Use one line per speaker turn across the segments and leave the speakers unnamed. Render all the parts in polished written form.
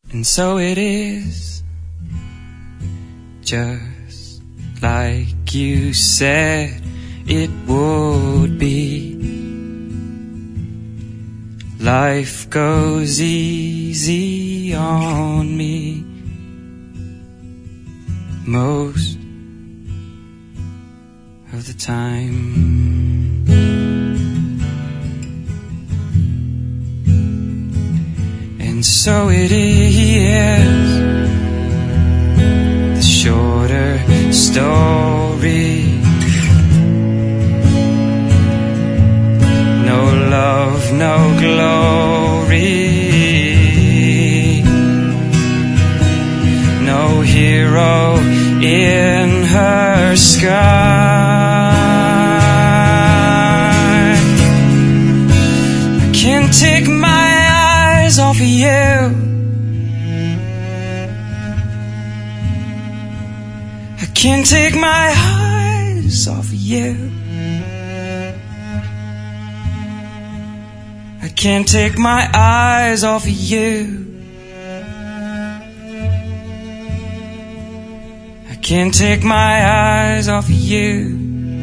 And so it is, just like you said it would be. Life goes easy on me most of the time. And so it is, the shorter story. No love, no glory, no hero in her sky. I can't take my eyes off of you. I can't take my eyes off of you. I can't take my eyes off of you. I can't take my eyes off of you.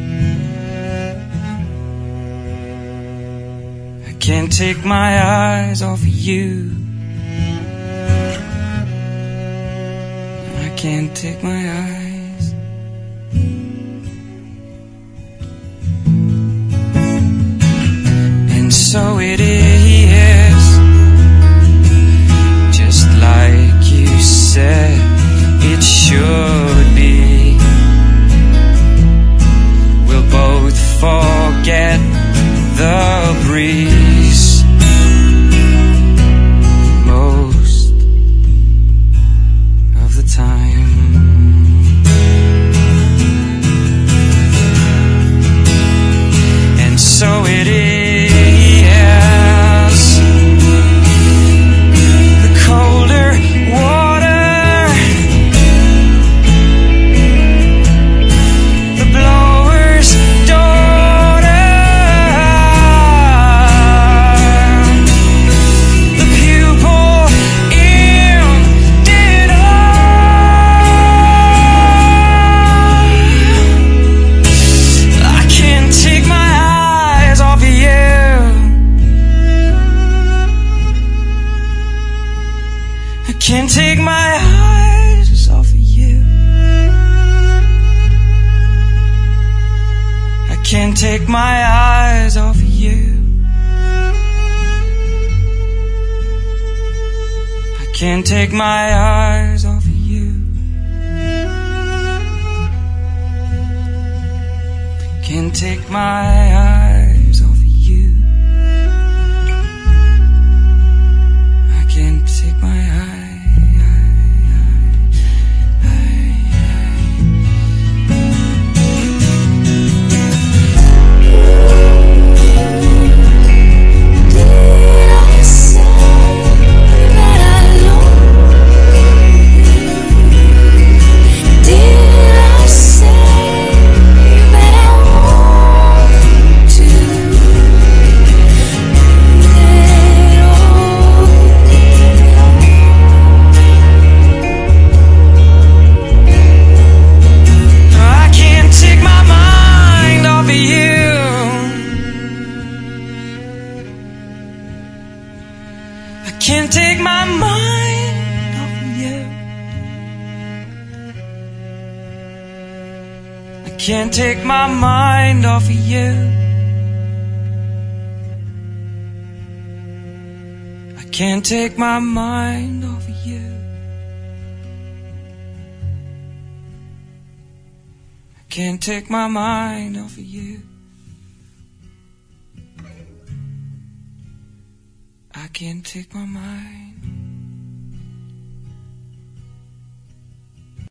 I can't take my eyes off of you. I can't take my eyes. And so it is, just like you said it should be. We'll both forget the breeze most of the time. And so it is, the colder water, the blower's daughter, the pupil in dinner. I can't take my eyes off of you. I can't take my eyes off of you. I can't take my eyes off of you. I can't take my eyes off of you. Can't take my eyes off of you. I can't take my eyes. Can't take my mind off of you. I can't take my mind off of you. I can't take my mind off of you. I can't take my mind off of you. I can't take my mind.